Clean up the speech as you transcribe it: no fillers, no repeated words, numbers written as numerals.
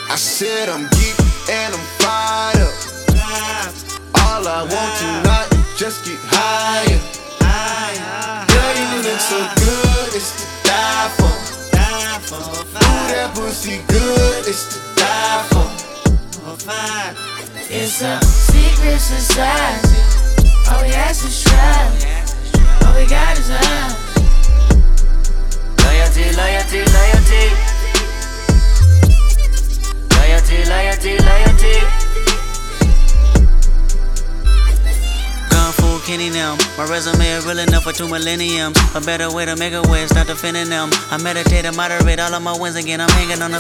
I said I'm geek and I'm fired up. All I want tonight is just get higher. Girl, you look so good, it's to die for. Ooh, that pussy good, it's to die for. It's a secret society. All we ask is try. All we got is love. Loyalty, loyalty, loyalty. Loyalty, loyalty, loyalty. Kung Fu Kenny now. My resume is real enough for 2 millenniums. A better way to make a way, start defending them. I meditate and moderate all of my wins again. I'm hanging on the